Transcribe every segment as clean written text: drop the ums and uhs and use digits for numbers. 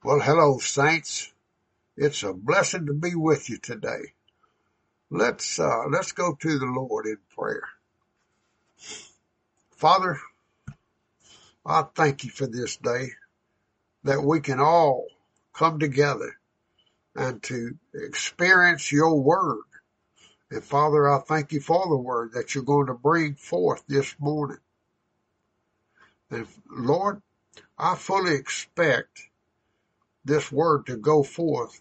Well, hello, saints. It's a blessing to be with you today. Let's go to the Lord in prayer. Father, I thank you for this day that we can all come together and to experience your word. And Father, I thank you for the word that you're going to bring forth this morning. And Lord, I fully expect this word to go forth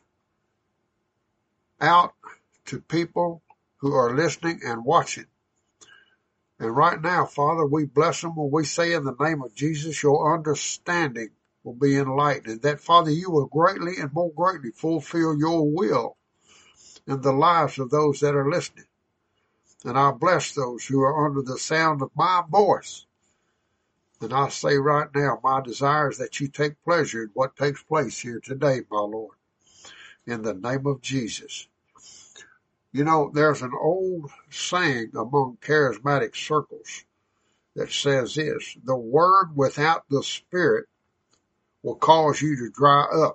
out to people who are listening and watching. And right now, Father, we bless them when we say in the name of Jesus, your understanding will be enlightened. And that, Father, you will greatly and more greatly fulfill your will in the lives of those that are listening. And I bless those who are under the sound of my voice. And I say right now, my desire is that you take pleasure in what takes place here today, my Lord, in the name of Jesus. You know, there's an old saying among charismatic circles that says this: the word without the spirit will cause you to dry up,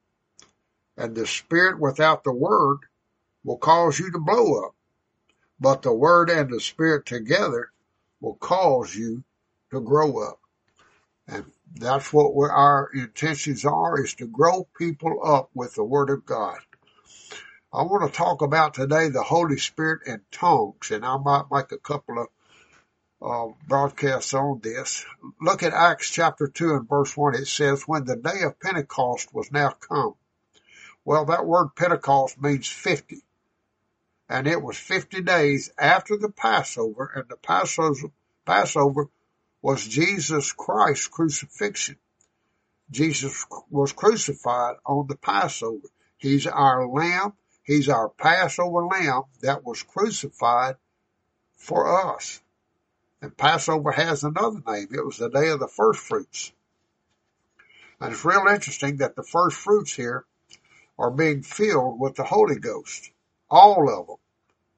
and the spirit without the word will cause you to blow up. But the word and the spirit together will cause you to grow up. And that's what our intentions are, is to grow people up with the word of God. I want to talk about today the Holy Spirit and tongues, and I might make a couple of broadcasts on this. Look at Acts chapter 2 and verse 1. It says, when the day of Pentecost was now come. Well, that word Pentecost means 50. And it was 50 days after the Passover, and the Passover was Jesus Christ's crucifixion. Jesus was crucified on the Passover. He's our lamb. He's our Passover lamb that was crucified for us. And Passover has another name. It was the day of the first fruits. And it's real interesting that the first fruits here are being filled with the Holy Ghost. All of them.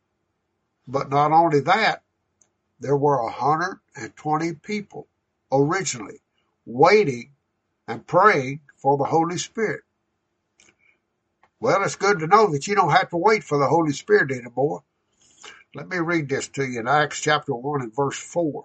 But not only that, there were 120 people originally waiting and praying for the Holy Spirit. Well, it's good to know that you don't have to wait for the Holy Spirit anymore. Let me read this to you in Acts chapter 1 and verse 4.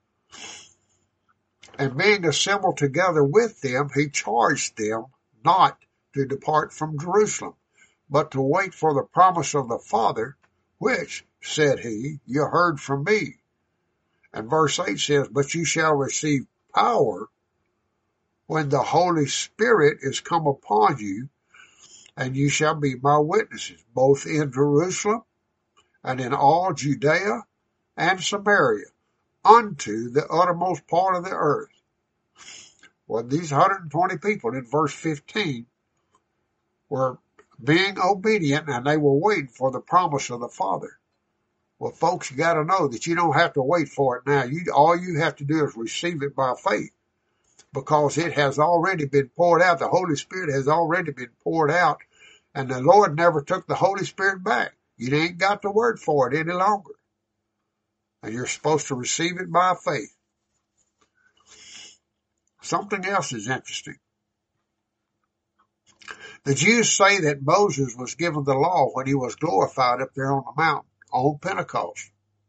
And being assembled together with them, he charged them not to depart from Jerusalem, but to wait for the promise of the Father, which, said he, you heard from me. And verse 8 says, but you shall receive power when the Holy Spirit is come upon you, and you shall be my witnesses, both in Jerusalem and in all Judea and Samaria, unto the uttermost part of the earth. Well, these 120 people in verse 15 were being obedient, and they were waiting for the promise of the Father. Well, folks, you got to know that you don't have to wait for it now. All you have to do is receive it by faith, because it has already been poured out. The Holy Spirit has already been poured out, and the Lord never took the Holy Spirit back. You ain't got the word for it any longer. And you're supposed to receive it by faith. Something else is interesting. The Jews say that Moses was given the law when he was glorified up there on the mountain on Pentecost.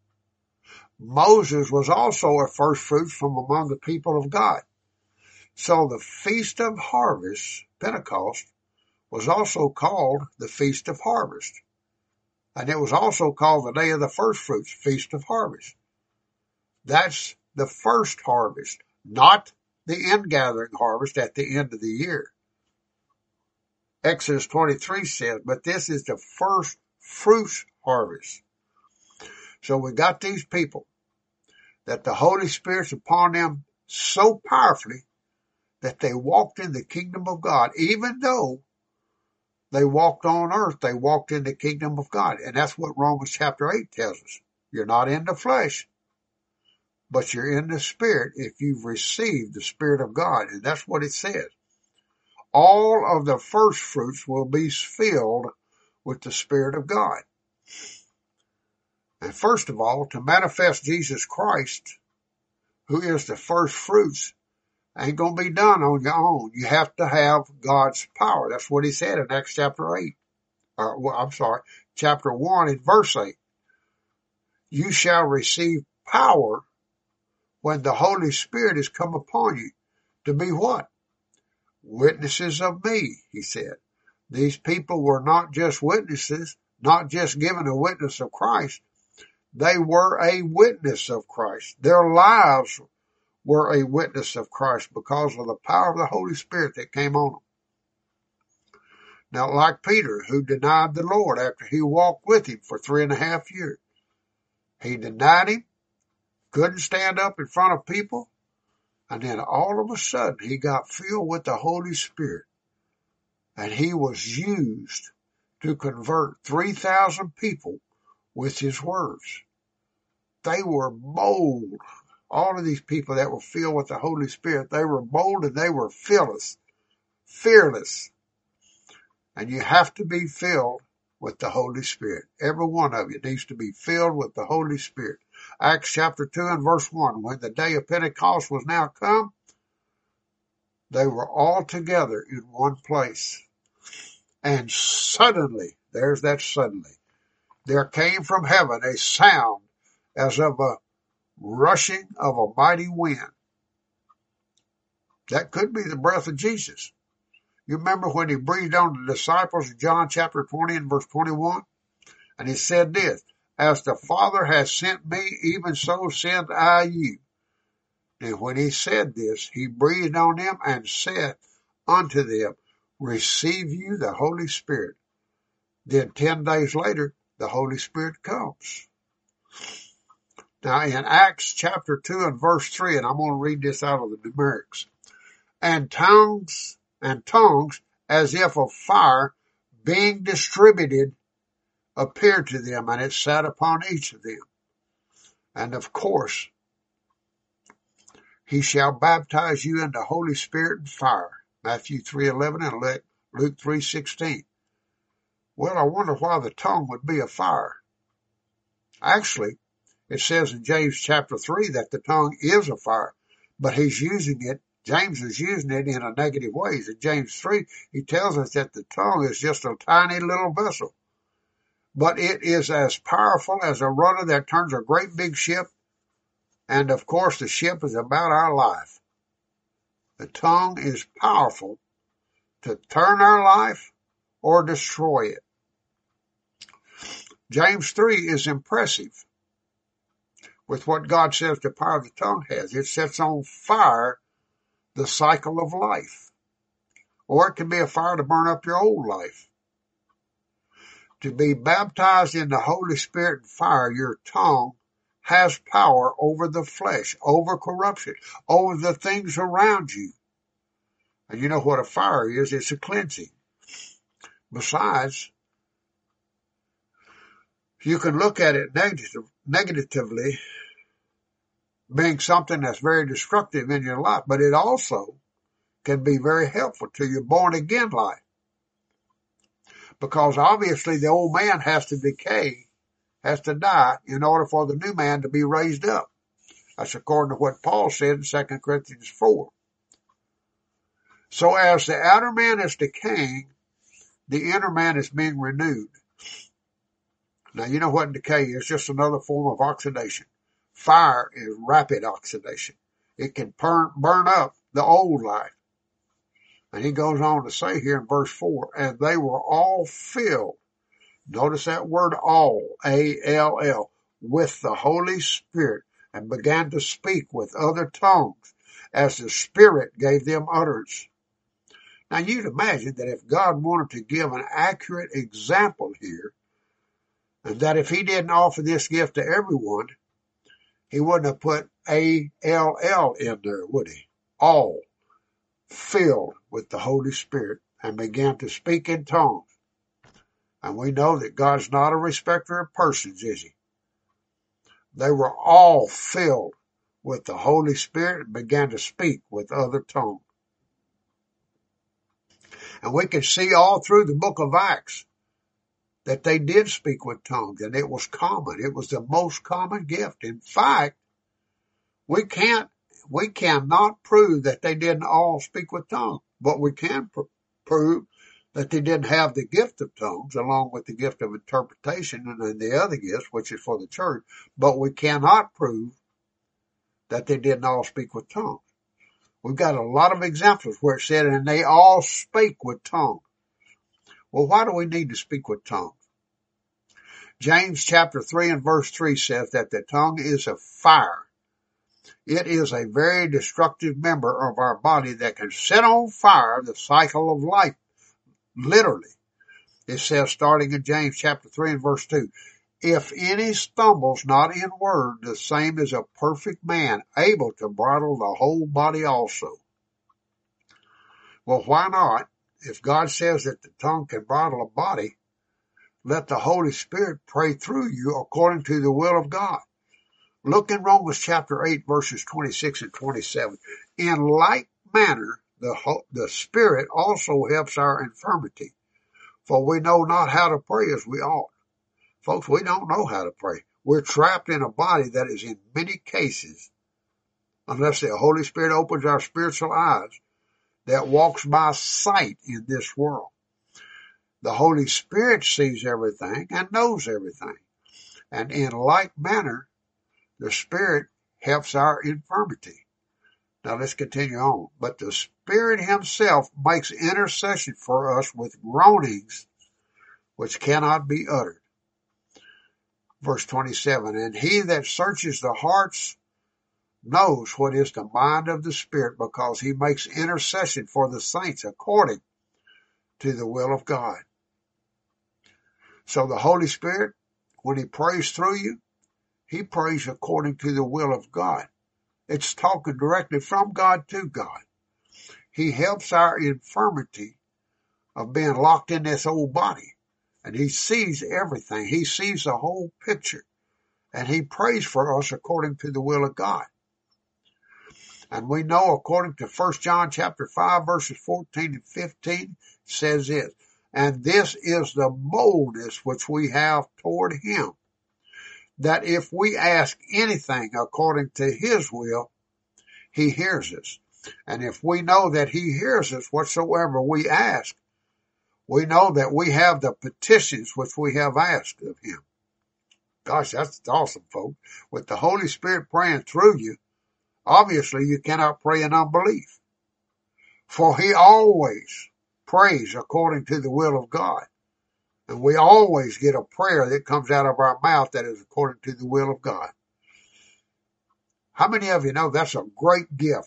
Moses was also a first fruits from among the people of God. So the Feast of Harvest, Pentecost, was also called the Feast of Harvest. And it was also called the Day of the First Fruits, Feast of Harvest. That's the first harvest, not the ingathering harvest at the end of the year. Exodus 23 says, but this is the first fruits harvest. So we got these people that the Holy Spirit's upon them so powerfully that they walked in the kingdom of God. Even though they walked on earth, they walked in the kingdom of God. And that's what Romans chapter 8 tells us. You're not in the flesh, but you're in the Spirit if you've received the Spirit of God. And that's what it says. All of the first fruits will be filled with the Spirit of God. And first of all, to manifest Jesus Christ, who is the first fruits, Ain't going to be done on your own. You have to have God's power. That's what he said in Acts chapter 8. Chapter 1 and verse 8. You shall receive power when the Holy Spirit has come upon you. To be what? Witnesses of me, he said. These people were not just witnesses, not just given a witness of Christ. They were a witness of Christ. Their lives were a witness of Christ because of the power of the Holy Spirit that came on them. Now, like Peter, who denied the Lord after he walked with him for 3.5 years. He denied him, couldn't stand up in front of people, and then all of a sudden he got filled with the Holy Spirit. And he was used to convert 3,000 people with his words. They were bold. All of these people that were filled with the Holy Spirit, they were bold and they were fearless. And you have to be filled with the Holy Spirit. Every one of you needs to be filled with the Holy Spirit. Acts chapter 2 and verse 1, when the day of Pentecost was now come, they were all together in one place. And suddenly, there's that suddenly, there came from heaven a sound as of a rushing of a mighty wind. That could be the breath of Jesus. You remember when he breathed on the disciples in John chapter 20 and verse 21? And he said this, as the Father has sent me, even so send I you. And when he said this, he breathed on them and said unto them, receive you the Holy Spirit. Then 10 days later, the Holy Spirit comes. Now in Acts chapter 2 and verse 3, and I'm going to read this out of the numerics. And tongues as if of fire being distributed appeared to them, and it sat upon each of them. And of course, he shall baptize you in the Holy Spirit and fire. Matthew 3:11 and Luke 3:16. Well, I wonder why the tongue would be a fire. Actually, it says in James chapter 3 that the tongue is a fire, but he's using it, James is using it in a negative way. In James 3, he tells us that the tongue is just a tiny little vessel, but it is as powerful as a rudder that turns a great big ship, and of course the ship is about our life. The tongue is powerful to turn our life or destroy it. James 3 is impressive with what God says the power of the tongue has. It sets on fire the cycle of life. Or it can be a fire to burn up your old life. To be baptized in the Holy Spirit and fire, your tongue has power over the flesh, over corruption, over the things around you. And you know what a fire is? It's a cleansing. Besides, you can look at it negatively, being something that's very destructive in your life, but it also can be very helpful to your born again life. Because obviously the old man has to decay, has to die in order for the new man to be raised up. That's according to what Paul said in 2 Corinthians 4. So as the outer man is decaying, the inner man is being renewed. Now you know what decay is, just another form of oxidation. Fire is rapid oxidation. It can burn up the old life. And he goes on to say here in verse 4, and they were all filled. Notice that word all, A-L-L, with the Holy Spirit, and began to speak with other tongues as the Spirit gave them utterance. Now you'd imagine that if God wanted to give an accurate example here, and that if he didn't offer this gift to everyone, he wouldn't have put A-L-L in there, would he? All filled with the Holy Spirit and began to speak in tongues. And we know that God's not a respecter of persons, is he? They were all filled with the Holy Spirit and began to speak with other tongues. And we can see all through the book of Acts that they did speak with tongues, and it was common. It was the most common gift. In fact, we can't we cannot prove that they didn't all speak with tongues, but we can prove that they didn't have the gift of tongues along with the gift of interpretation and the other gifts, which is for the church. But we cannot prove that they didn't all speak with tongues. We've got a lot of examples where it said, and they all spake with tongues. Well, why do we need to speak with tongues? James chapter 3 and verse 3 says that the tongue is a fire. It is a very destructive member of our body that can set on fire the cycle of life. Literally. It says, starting in James chapter 3 and verse 2, if any stumbles not in word, the same is a perfect man, able to bridle the whole body also. Well, why not? If God says that the tongue can bridle a body, let the Holy Spirit pray through you according to the will of God. Look in Romans chapter 8, verses 26 and 27. In like manner, the Spirit also helps our infirmity, for we know not how to pray as we ought. Folks, we don't know how to pray. We're trapped in a body that is in many cases, unless the Holy Spirit opens our spiritual eyes, that walks by sight in this world. The Holy Spirit sees everything and knows everything. And in like manner, the Spirit helps our infirmity. Now let's continue on. But the Spirit himself makes intercession for us with groanings which cannot be uttered. Verse 27, and he that searches the hearts knows what is the mind of the Spirit, because he makes intercession for the saints according to the will of God. So the Holy Spirit, when he prays through you, he prays according to the will of God. It's talking directly from God to God. He helps our infirmity of being locked in this old body. And he sees everything. He sees the whole picture. And he prays for us according to the will of God. And we know according to 1 John chapter 5, verses 14 and 15, says this, and this is the boldness which we have toward him, that if we ask anything according to his will, he hears us. And if we know that he hears us whatsoever we ask, we know that we have the petitions which we have asked of him. Gosh, that's awesome, folks. With the Holy Spirit praying through you, obviously you cannot pray in unbelief. For he always prays according to the will of God. And we always get a prayer that comes out of our mouth that is according to the will of God. How many of you know that's a great gift?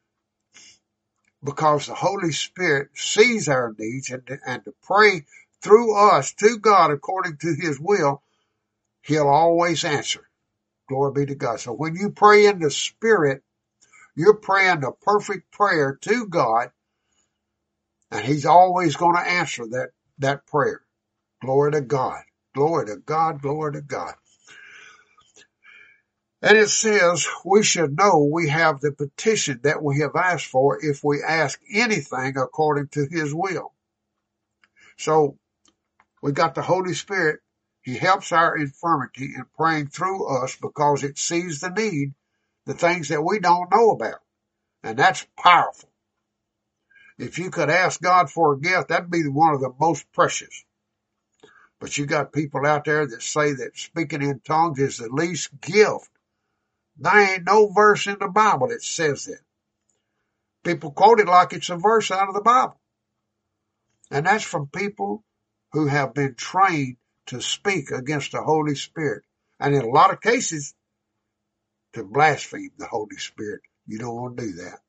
Because the Holy Spirit sees our needs, and to pray through us to God according to his will, he'll always answer. Glory be to God. So when you pray in the Spirit, you're praying the perfect prayer to God, and he's always going to answer that prayer. Glory to God. Glory to God. Glory to God. And it says we should know we have the petition that we have asked for if we ask anything according to his will. So we got the Holy Spirit. He helps our infirmity in praying through us because it sees the need, the things that we don't know about. And that's powerful. If you could ask God for a gift, that'd be one of the most precious. But you got people out there that say that speaking in tongues is the least gift. There ain't no verse in the Bible that says that. People quote it like it's a verse out of the Bible. And that's from people who have been trained to speak against the Holy Spirit. And in a lot of cases, to blaspheme the Holy Spirit. You don't want to do that.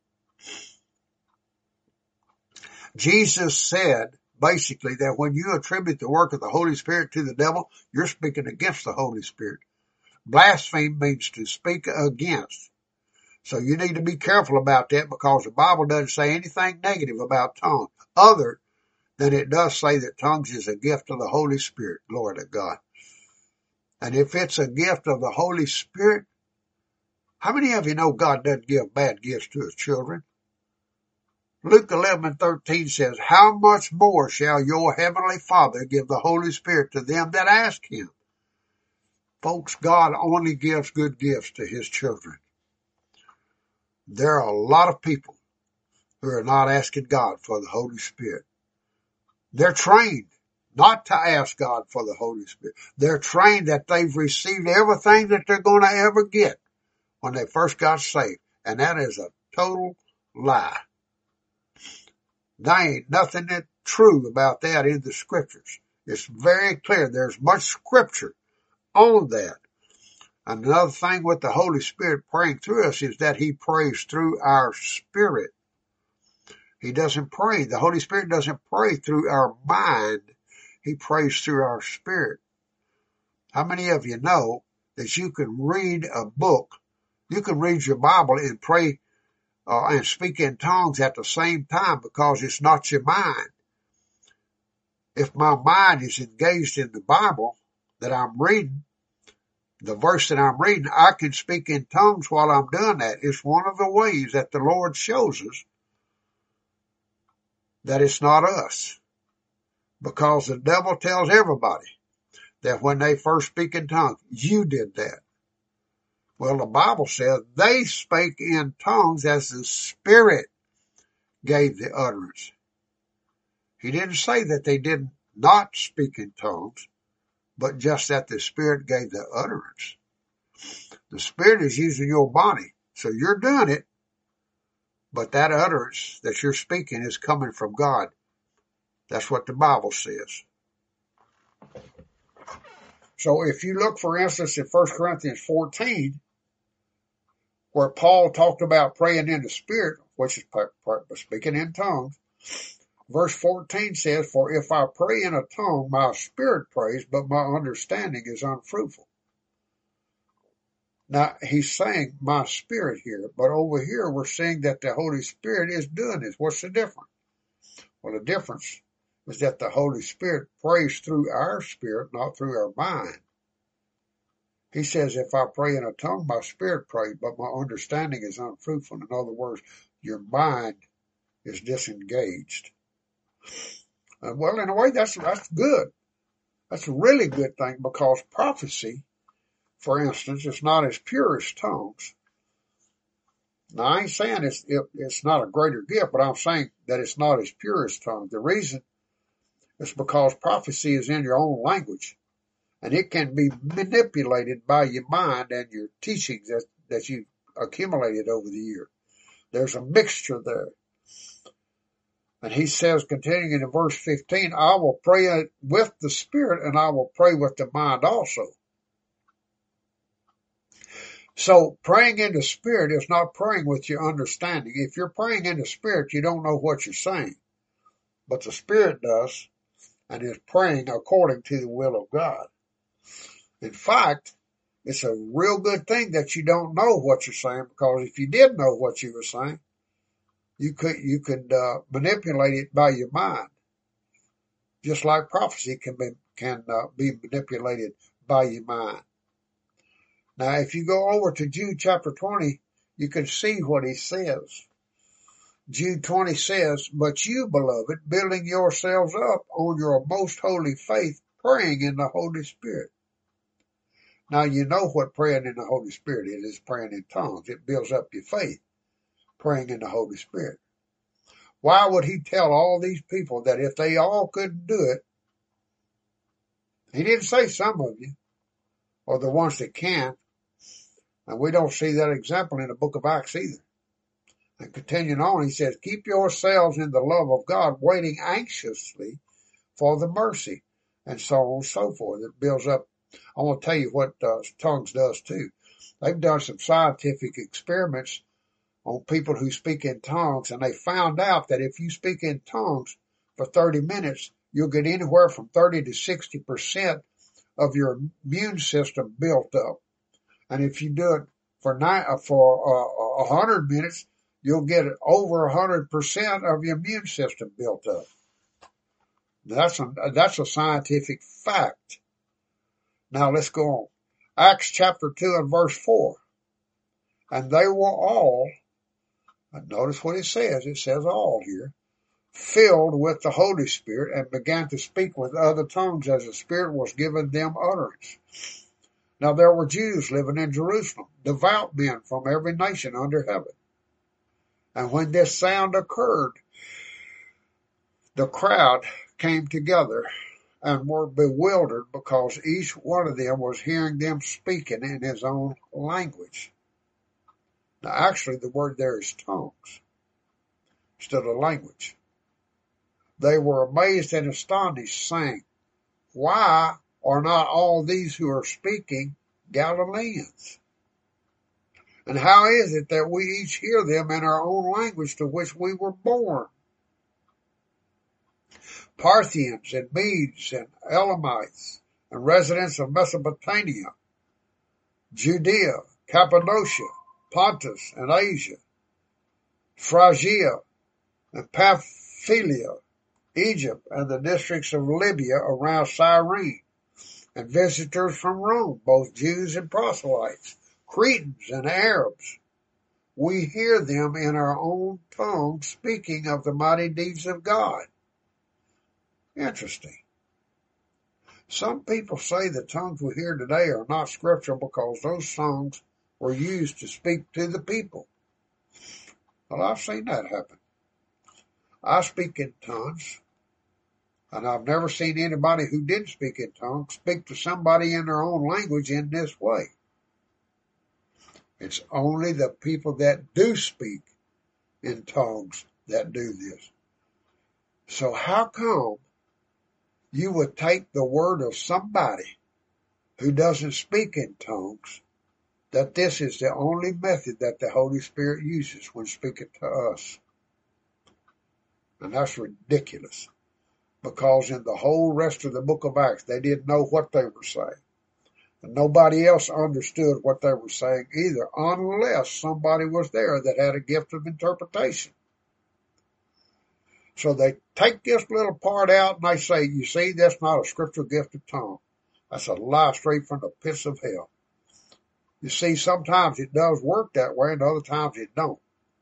Jesus said, basically, that when you attribute the work of the Holy Spirit to the devil, you're speaking against the Holy Spirit. Blaspheme means to speak against. So you need to be careful about that, because the Bible doesn't say anything negative about tongues, other than it does say that tongues is a gift of the Holy Spirit. Glory to God. And if it's a gift of the Holy Spirit, how many of you know God doesn't give bad gifts to his children? Luke 11:13 says, how much more shall your heavenly Father give the Holy Spirit to them that ask him? Folks, God only gives good gifts to his children. There are a lot of people who are not asking God for the Holy Spirit. They're trained not to ask God for the Holy Spirit. They're trained that they've received everything that they're going to ever get when they first got saved. And that is a total lie. There ain't nothing that true about that in the scriptures. It's very clear. There's much scripture on that. Another thing with the Holy Spirit praying through us is that He prays through our spirit. He doesn't pray. The Holy Spirit doesn't pray through our mind. He prays through our spirit. How many of you know that you can read a book, you can read your Bible and pray and speak in tongues at the same time because it's not your mind. If my mind is engaged in the Bible that I'm reading, the verse that I'm reading, I can speak in tongues while I'm doing that. It's one of the ways that the Lord shows us that it's not us. Because the devil tells everybody that when they first speak in tongues, you did that. Well, the Bible says they spake in tongues as the Spirit gave the utterance. He didn't say that they did not speak in tongues, but just that the Spirit gave the utterance. The Spirit is using your body, so you're doing it, but that utterance that you're speaking is coming from God. That's what the Bible says. So if you look, for instance, in 1 Corinthians 14, where Paul talked about praying in the Spirit, which is speaking in tongues, verse 14 says, "For if I pray in a tongue, my spirit prays, but my understanding is unfruitful." Now, he's saying my spirit here, but over here we're seeing that the Holy Spirit is doing this. What's the difference? Well, the difference is that the Holy Spirit prays through our spirit, not through our mind. He says, if I pray in a tongue, my spirit prays, but my understanding is unfruitful. In other words, your mind is disengaged. Well, in a way, that's good. That's a really good thing, because prophecy, for instance, is not as pure as tongues. Now, I ain't saying it's not a greater gift, but I'm saying that it's not as pure as tongues. The reason is because prophecy is in your own language, and it can be manipulated by your mind and your teachings that you've accumulated over the year. There's a mixture there. And he says, continuing in verse 15, I will pray with the Spirit, and I will pray with the mind also. So praying in the Spirit is not praying with your understanding. If you're praying in the Spirit, you don't know what you're saying. But the Spirit does, and is praying according to the will of God. In fact, it's a real good thing that you don't know what you're saying, because if you did know what you were saying, you could manipulate it by your mind, just like prophecy can be manipulated by your mind. Now, if you go over to Jude chapter 20, you can see what he says. Jude 20 says, "But you, beloved, building yourselves up on your most holy faith, praying in the Holy Spirit." Now, you know what praying in the Holy Spirit is. It's praying in tongues. It builds up your faith, praying in the Holy Spirit. Why would he tell all these people that if they all couldn't do it? He didn't say some of you, or the ones that can. And we don't see that example in the book of Acts either. And continuing on, he says, "Keep yourselves in the love of God, waiting anxiously for the mercy," and so on and so forth. It builds up. I want to tell you what tongues does too. They've done some scientific experiments on people who speak in tongues, and they found out that if you speak in tongues for 30 minutes, you'll get anywhere from 30 to 60% of your immune system built up. And if you do it for 100 minutes, you'll get over 100% of your immune system built up. That's a scientific fact. Now let's go on. Acts chapter 2 and verse 4. "And they were all," and notice what it says all here, "filled with the Holy Spirit, and began to speak with other tongues as the Spirit was giving them utterance. Now there were Jews living in Jerusalem, devout men from every nation under heaven. And when this sound occurred, the crowd came together and were bewildered because each one of them was hearing them speaking in his own language. Now, actually, the word there is tongues instead of language. They were amazed and astonished, saying, "Why are not all these who are speaking Galileans? And how is it that we each hear them in our own language to which we were born?" Parthians and Medes and Elamites and residents of Mesopotamia, Judea, Cappadocia, Pontus and Asia, Phrygia and Pamphylia, Egypt and the districts of Libya around Cyrene, and visitors from Rome, both Jews and proselytes, Cretans and Arabs. We hear them in our own tongue speaking of the mighty deeds of God. Interesting. Some people say the tongues we hear today are not scriptural because those tongues were used to speak to the people. Well, I've seen that happen. I speak in tongues, and I've never seen anybody who didn't speak in tongues speak to somebody in their own language in this way. It's only the people that do speak in tongues that do this. So how come you would take the word of somebody who doesn't speak in tongues, that this is the only method that the Holy Spirit uses when speaking to us? And that's ridiculous, because in the whole rest of the book of Acts, they didn't know what they were saying. And nobody else understood what they were saying either, unless somebody was there that had a gift of interpretation. So they take this little part out and they say, "You see, that's not a scriptural gift of tongue. That's a lie straight from the pits of hell." You see, sometimes it does work that way and other times it don't.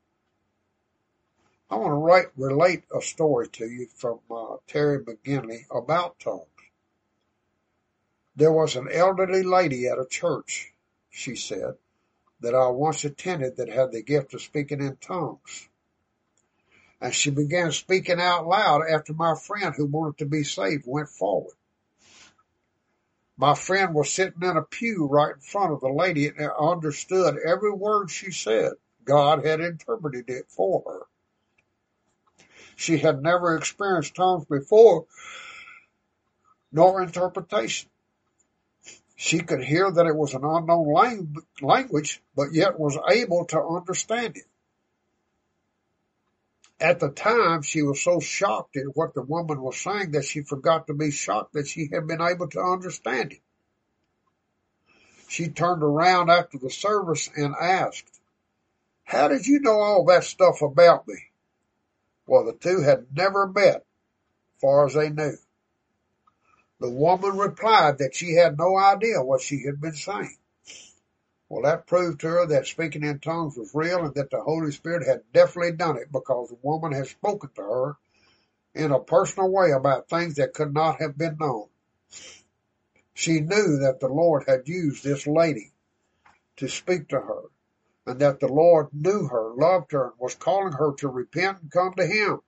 I want to relate a story to you from Terry McGinley about tongues. There was an elderly lady at a church, she said, that I once attended that had the gift of speaking in tongues. And she began speaking out loud after my friend who wanted to be saved went forward. My friend was sitting in a pew right in front of the lady and understood every word she said. God had interpreted it for her. She had never experienced tongues before, nor interpretation. She could hear that it was an unknown language, but yet was able to understand it. At the time, she was so shocked at what the woman was saying that she forgot to be shocked that she had been able to understand it. She turned around after the service and asked, "How did you know all that stuff about me?" Well, the two had never met, as far as they knew. The woman replied that she had no idea what she had been saying. Well, that proved to her that speaking in tongues was real and that the Holy Spirit had definitely done it, because the woman had spoken to her in a personal way about things that could not have been known. She knew that the Lord had used this lady to speak to her, and that the Lord knew her, loved her, and was calling her to repent and come to Him.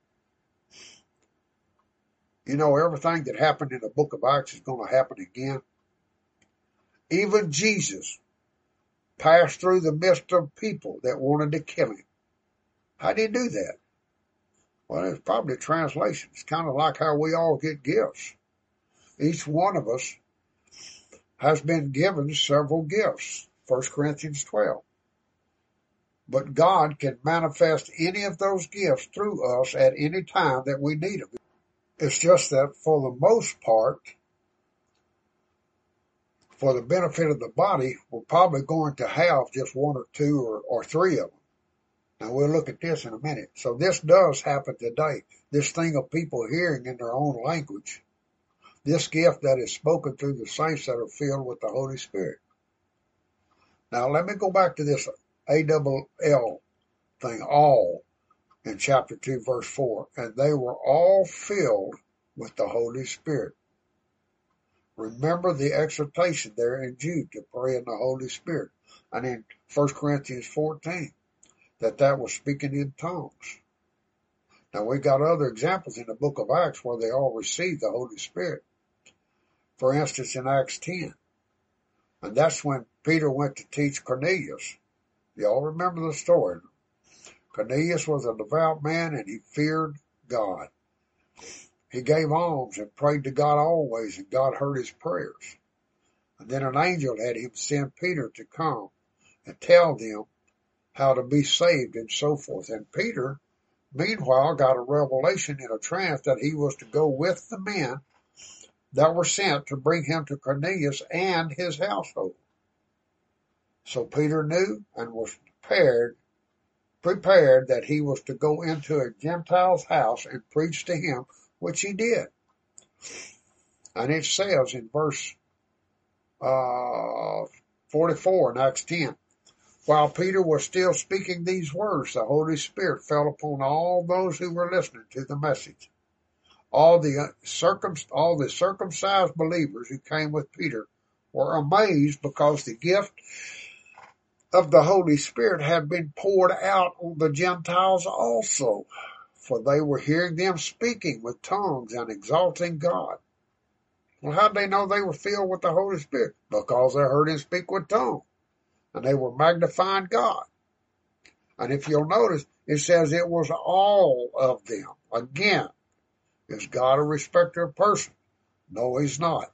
You know, everything that happened in the book of Acts is going to happen again. Even Jesus passed through the midst of people that wanted to kill Him. How did He do that? Well, it's probably a translation. It's kind of like how we all get gifts. Each one of us has been given several gifts, 1 Corinthians 12. But God can manifest any of those gifts through us at any time that we need them. It's just that for the most part, for the benefit of the body, we're probably going to have just one or two or three of them. Now, we'll look at this in a minute. So this does happen today. This thing of people hearing in their own language. This gift that is spoken through the saints that are filled with the Holy Spirit. Now, let me go back to this ALL thing, all, in chapter 2, verse 4. And they were all filled with the Holy Spirit. Remember the exhortation there in Jude to pray in the Holy Spirit. And in 1 Corinthians 14, that was speaking in tongues. Now we got other examples in the book of Acts where they all received the Holy Spirit. For instance, in Acts 10. And that's when Peter went to teach Cornelius. Y'all remember the story. Cornelius was a devout man and he feared God. He gave alms and prayed to God always, and God heard his prayers. And then an angel had him send Peter to come and tell them how to be saved and so forth. And Peter, meanwhile, got a revelation in a trance that he was to go with the men that were sent to bring him to Cornelius and his household. So Peter knew and was prepared that he was to go into a Gentile's house and preach to him, which he did. And it says in verse 44 in Acts 10, while Peter was still speaking these words, the Holy Spirit fell upon all those who were listening to the message. All the circumcised believers who came with Peter were amazed because the gift of the Holy Spirit had been poured out on the Gentiles also, for they were hearing them speaking with tongues and exalting God. Well, how did they know they were filled with the Holy Spirit? Because they heard him speak with tongues, and they were magnifying God. And if you'll notice, it says it was all of them. Again, is God a respecter of person? No, he's not.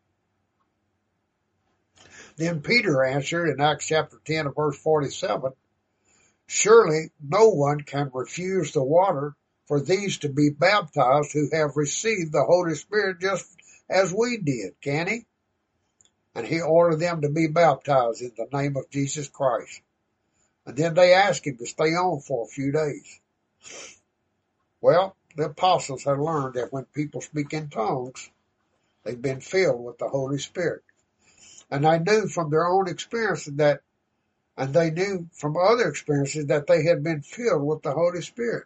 Then Peter answered in Acts chapter 10 and verse 47, surely no one can refuse the water for these to be baptized who have received the Holy Spirit just as we did, can he? And he ordered them to be baptized in the name of Jesus Christ. And then they asked him to stay on for a few days. Well, the apostles had learned that when people speak in tongues, they've been filled with the Holy Spirit. And they knew from their own experiences and they knew from other experiences that they had been filled with the Holy Spirit.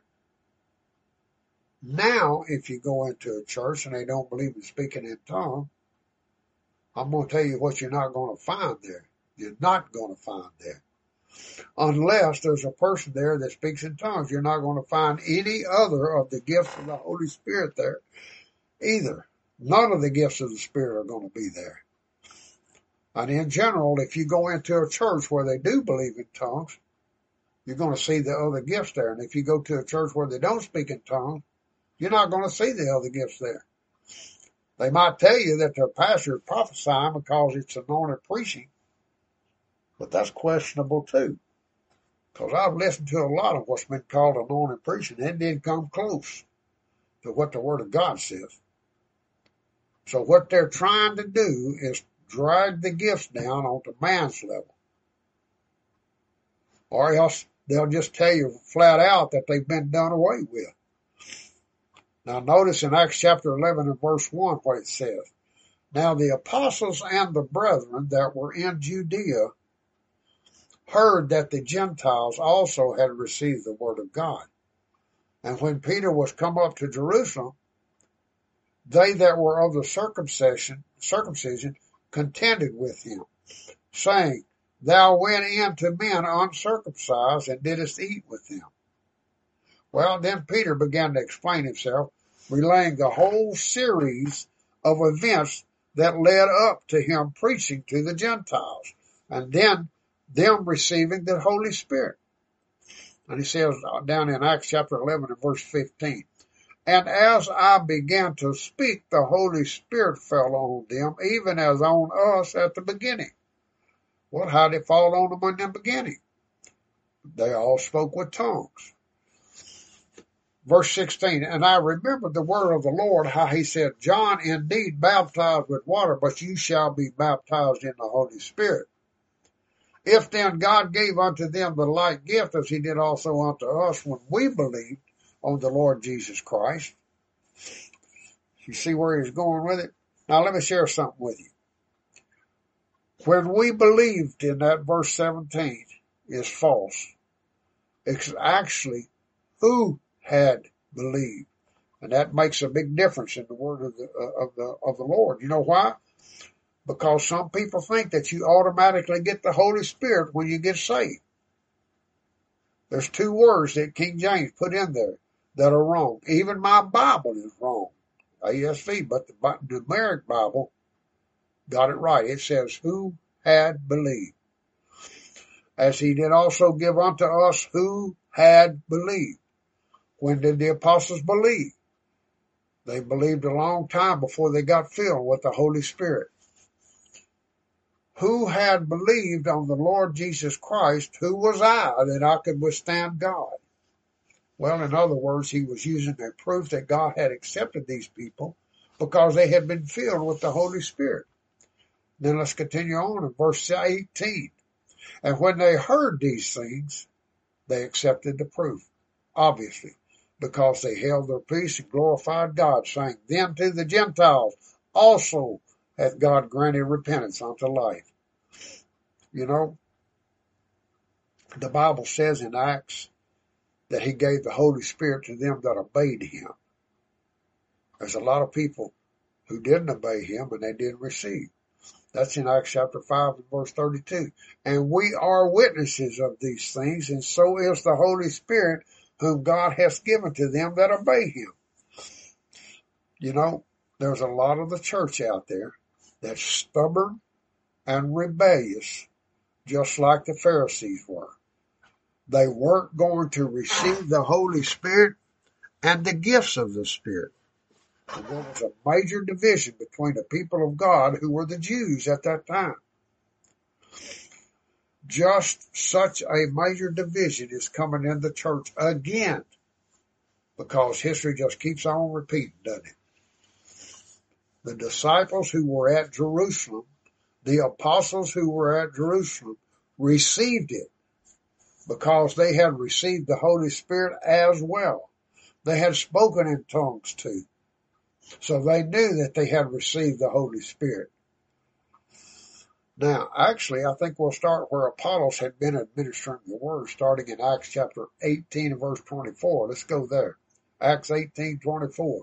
Now, if you go into a church and they don't believe in speaking in tongues, I'm going to tell you what you're not going to find there. You're not going to find there. Unless there's a person there that speaks in tongues, you're not going to find any other of the gifts of the Holy Spirit there either. None of the gifts of the Spirit are going to be there. And in general, if you go into a church where they do believe in tongues, you're going to see the other gifts there. And if you go to a church where they don't speak in tongues, you're not going to see the other gifts there. They might tell you that their pastor is prophesying because it's anointed preaching, but that's questionable too. Because I've listened to a lot of what's been called anointed preaching, and it didn't come close to what the Word of God says. So what they're trying to do is drag the gifts down onto man's level. Or else they'll just tell you flat out that they've been done away with. Now notice in Acts chapter 11 and verse 1 what it says. Now the apostles and the brethren that were in Judea heard that the Gentiles also had received the word of God. And when Peter was come up to Jerusalem, they that were of the circumcision contended with him, saying, thou went in to men uncircumcised and didst eat with them. Well, then Peter began to explain himself, relaying the whole series of events that led up to him preaching to the Gentiles, and then them receiving the Holy Spirit. And he says down in Acts chapter 11 and verse 15, and as I began to speak, the Holy Spirit fell on them, even as on us at the beginning. Well, how did it fall on them in the beginning? They all spoke with tongues. Verse 16, and I remembered the word of the Lord, how he said, John indeed baptized with water, but you shall be baptized in the Holy Spirit. If then God gave unto them the like gift as he did also unto us when we believed on the Lord Jesus Christ. You see where he's going with it? Now let me share something with you. When we believed in that verse 17 is false. It's actually who had believed. And that makes a big difference in the word of the Lord. You know why? Because some people think that you automatically get the Holy Spirit when you get saved. There's two words that King James put in there that are wrong. Even my Bible is wrong, ASV, but the numeric Bible got it right. It says, who had believed, as he did also give unto us who had believed. When did the apostles believe? They believed a long time before they got filled with the Holy Spirit. Who had believed on the Lord Jesus Christ? Who was I that I could withstand God? Well, in other words, he was using a proof that God had accepted these people because they had been filled with the Holy Spirit. Then let's continue on in verse 18. And when they heard these things, they accepted the proof, obviously, because they held their peace and glorified God, saying, then to the Gentiles also hath God granted repentance unto life. You know, the Bible says in Acts that he gave the Holy Spirit to them that obeyed him. There's a lot of people who didn't obey him and they didn't receive. That's in Acts chapter 5 and verse 32. And we are witnesses of these things, and so is the Holy Spirit whom God hath given to them that obey him. You know, there's a lot of the church out there that's stubborn and rebellious, just like the Pharisees were. They weren't going to receive the Holy Spirit and the gifts of the Spirit. And there was a major division between the people of God who were the Jews at that time. Just such a major division is coming in the church again, because history just keeps on repeating, doesn't it? The disciples who were at Jerusalem, the apostles who were at Jerusalem, received it because they had received the Holy Spirit as well. They had spoken in tongues too. So they knew that they had received the Holy Spirit. Now, actually, I think we'll start where Apollos had been administering the word, starting in Acts chapter 18 and verse 24. Let's go there. Acts 18:24.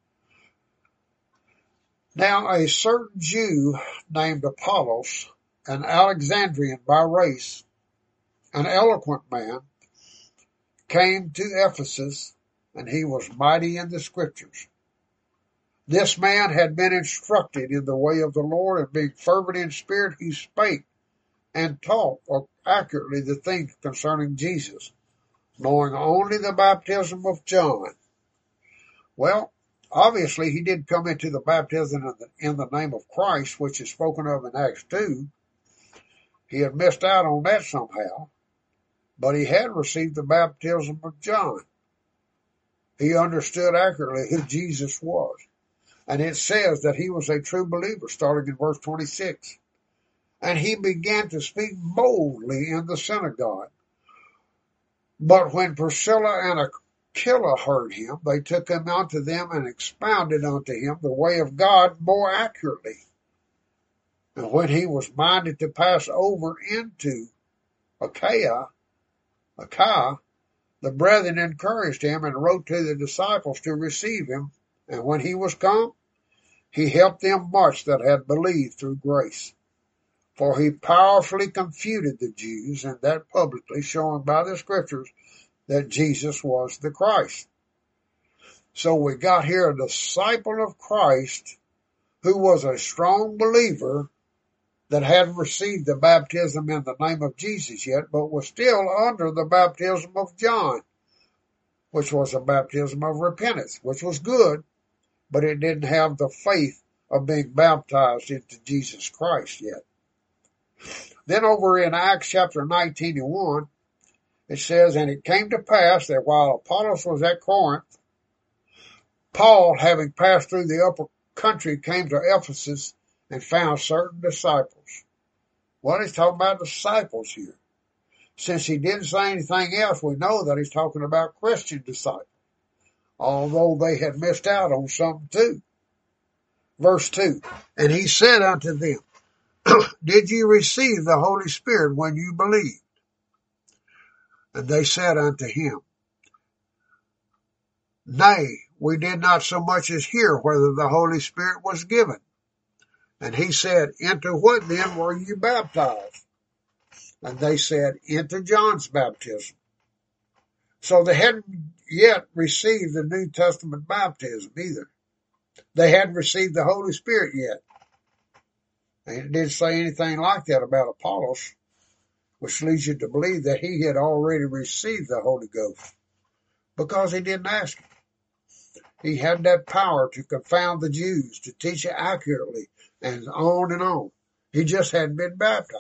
Now, a certain Jew named Apollos, an Alexandrian by race, an eloquent man, came to Ephesus, and he was mighty in the scriptures. This man had been instructed in the way of the Lord, and being fervent in spirit, he spake and taught accurately the things concerning Jesus, knowing only the baptism of John. Well, obviously he did come into the baptism in the name of Christ, which is spoken of in Acts 2. He had missed out on that somehow, but he had received the baptism of John. He understood accurately who Jesus was. And it says that he was a true believer, starting in verse 26. And he began to speak boldly in the synagogue. But when Priscilla and Aquila heard him, they took him unto them and expounded unto him the way of God more accurately. And when he was minded to pass over into Achaia, the brethren encouraged him and wrote to the disciples to receive him. And when he was come, he helped them much that had believed through grace. For he powerfully confuted the Jews, and that publicly, showing by the scriptures that Jesus was the Christ. So we got here a disciple of Christ who was a strong believer that hadn't received the baptism in the name of Jesus yet, but was still under the baptism of John, which was a baptism of repentance, which was good, but it didn't have the faith of being baptized into Jesus Christ yet. Then over in Acts chapter 19 and 1, it says, and it came to pass that while Apollos was at Corinth, Paul, having passed through the upper country, came to Ephesus and found certain disciples. Well, he's talking about disciples here. Since he didn't say anything else, we know that he's talking about Christian disciples, although they had missed out on something too. Verse 2, and he said unto them, did ye receive the Holy Spirit when you believed? And they said unto him, nay, we did not so much as hear whether the Holy Spirit was given. And he said, into what then were you baptized? And they said, into John's baptism. So they hadn't yet received the New Testament baptism either. They hadn't received the Holy Spirit yet. And it didn't say anything like that about Apollos, which leads you to believe that he had already received the Holy Ghost because he didn't ask him. He had that power to confound the Jews, to teach it accurately, and on and on. He just hadn't been baptized.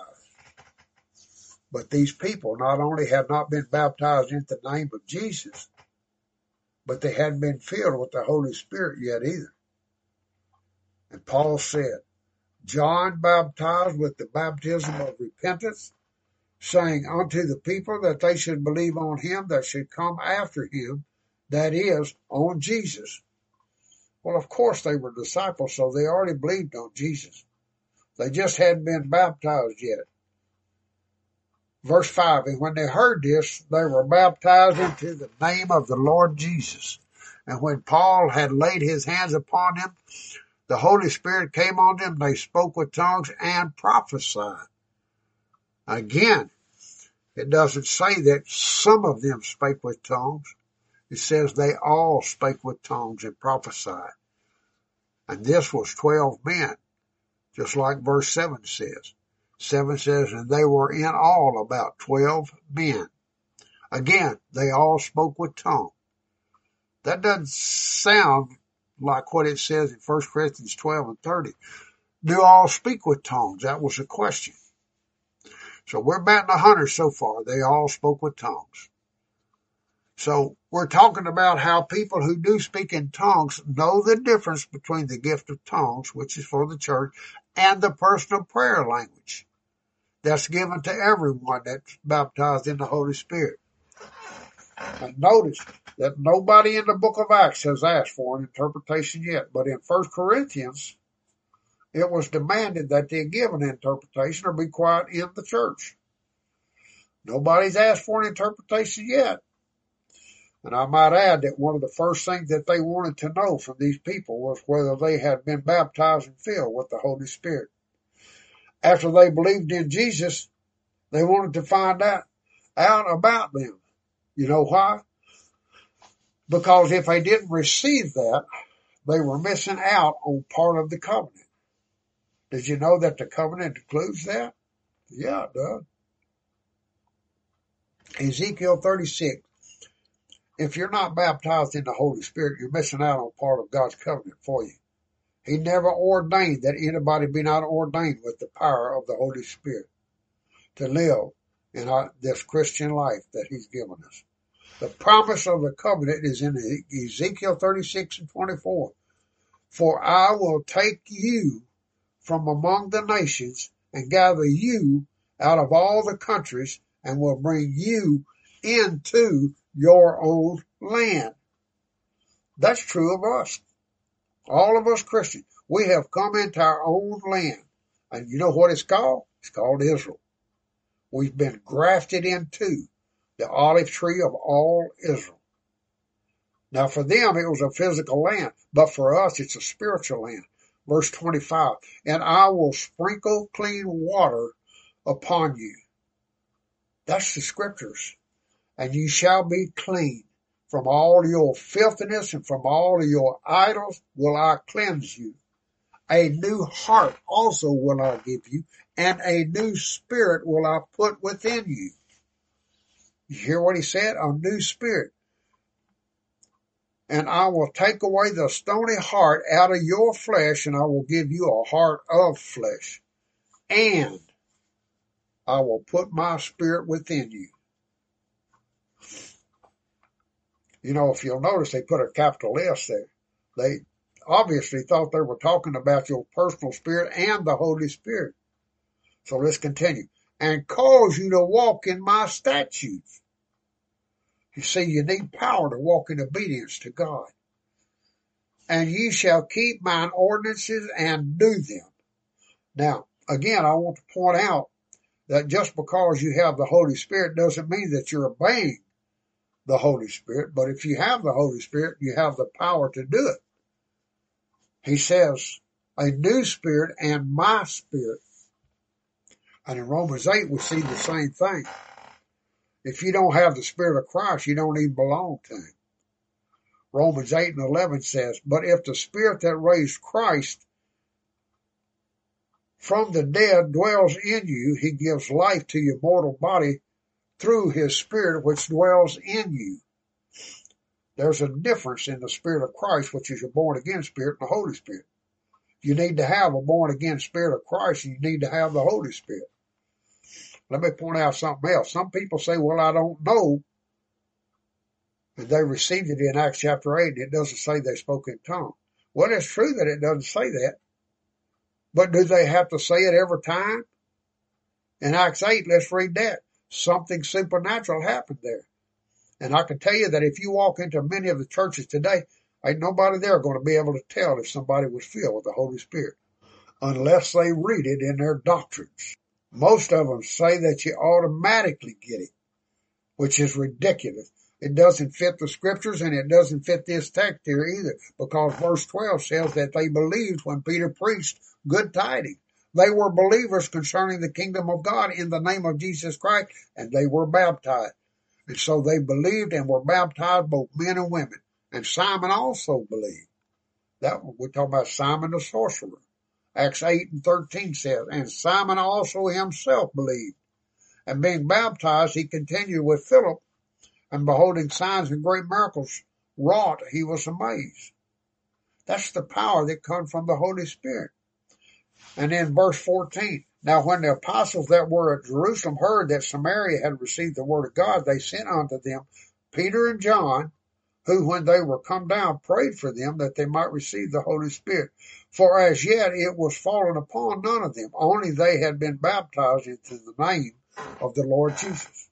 But these people not only had not been baptized in the name of Jesus, but they hadn't been filled with the Holy Spirit yet either. And Paul said, John baptized with the baptism of repentance, saying unto the people that they should believe on him that should come after him, that is, on Jesus. Well, of course they were disciples, so they already believed on Jesus. They just hadn't been baptized yet. Verse 5, and when they heard this, they were baptized into the name of the Lord Jesus. And when Paul had laid his hands upon them, the Holy Spirit came on them, they spoke with tongues and prophesied. Again, it doesn't say that some of them spake with tongues. It says they all spake with tongues and prophesied. And this was 12 men, just like verse 7 says. 7 says, and they were in all about 12 men. Again, they all spoke with tongues. That doesn't sound like what it says in 1 Corinthians 12 and 30. Do all speak with tongues? That was the question. So we're batting 100 so far. They all spoke with tongues. So we're talking about how people who do speak in tongues know the difference between the gift of tongues, which is for the church, and the personal prayer language that's given to everyone that's baptized in the Holy Spirit. And notice that nobody in the book of Acts has asked for an interpretation yet, but in 1 Corinthians, it was demanded that they give an interpretation or be quiet in the church. Nobody's asked for an interpretation yet. And I might add that one of the first things that they wanted to know from these people was whether they had been baptized and filled with the Holy Spirit. After they believed in Jesus, they wanted to find out about them. You know why? Because if they didn't receive that, they were missing out on part of the covenant. Did you know that the covenant includes that? Yeah, it does. Ezekiel 36. If you're not baptized in the Holy Spirit, you're missing out on part of God's covenant for you. He never ordained that anybody be not ordained with the power of the Holy Spirit to live in this Christian life that he's given us. The promise of the covenant is in Ezekiel 36 and 24. For I will take you from among the nations and gather you out of all the countries and will bring you into your own land. That's true of us. All of us Christians. We have come into our own land. And you know what it's called? It's called Israel. We've been grafted into the olive tree of all Israel. Now for them it was a physical land, but for us it's a spiritual land. Verse 25, and I will sprinkle clean water upon you. That's the scriptures. And you shall be clean. From all your filthiness and from all of your idols will I cleanse you. A new heart also will I give you, and a new spirit will I put within you. You hear what he said? A new spirit. And I will take away the stony heart out of your flesh, and I will give you a heart of flesh. And I will put my spirit within you. You know, if you'll notice, they put a capital S there. They obviously thought they were talking about your personal spirit and the Holy Spirit. So let's continue. And cause you to walk in my statutes. You see, you need power to walk in obedience to God. And ye shall keep mine ordinances and do them. Now, again, I want to point out that just because you have the Holy Spirit doesn't mean that you're obeying the Holy Spirit. But if you have the Holy Spirit, you have the power to do it. He says, a new spirit and my spirit. And in Romans 8, we see the same thing. If you don't have the Spirit of Christ, you don't even belong to Him. Romans 8:11 says, but if the Spirit that raised Christ from the dead dwells in you, He gives life to your mortal body through His Spirit which dwells in you. There's a difference in the Spirit of Christ, which is your born-again spirit, and the Holy Spirit. You need to have a born-again Spirit of Christ, and you need to have the Holy Spirit. Let me point out something else. Some people say, well, I don't know. And they received it in Acts chapter 8, and it doesn't say they spoke in tongues. Well, it's true that it doesn't say that. But do they have to say it every time? In Acts 8, let's read that. Something supernatural happened there. And I can tell you that if you walk into many of the churches today, ain't nobody there going to be able to tell if somebody was filled with the Holy Spirit unless they read it in their doctrines. Most of them say that you automatically get it, which is ridiculous. It doesn't fit the scriptures, and it doesn't fit this text here either, because verse 12 says that they believed when Peter preached good tidings. They were believers concerning the kingdom of God in the name of Jesus Christ, and they were baptized. And so they believed and were baptized, both men and women. And Simon also believed. That we're talking about Simon the sorcerer. Acts 8:13 says, and Simon also himself believed. And being baptized, he continued with Philip, and beholding signs and great miracles wrought, he was amazed. That's the power that comes from the Holy Spirit. And in verse 14, now when the apostles that were at Jerusalem heard that Samaria had received the word of God, they sent unto them Peter and John, who when they were come down prayed for them that they might receive the Holy Spirit. For as yet it was fallen upon none of them, only they had been baptized into the name of the Lord Jesus.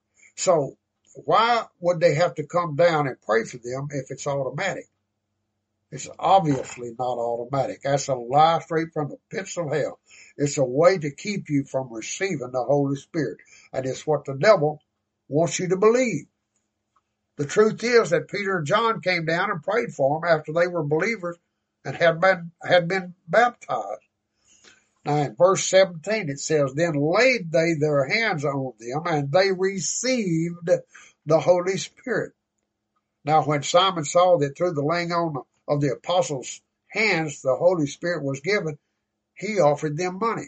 So why would they have to come down and pray for them if it's automatic? It's obviously not automatic. That's a lie straight from the pits of hell. It's a way to keep you from receiving the Holy Spirit. And it's what the devil wants you to believe. The truth is that Peter and John came down and prayed for them after they were believers and had been baptized. Now in verse 17 it says, then laid they their hands on them, and they received the Holy Spirit. Now when Simon saw that through the laying on of the apostles' hands the Holy Spirit was given, he offered them money.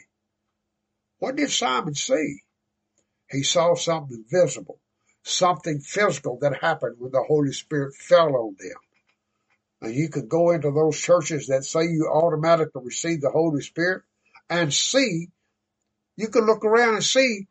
What did Simon see? He saw something visible, something physical that happened when the Holy Spirit fell on them. And you could go into those churches that say you automatically receive the Holy Spirit and see, you can look around and see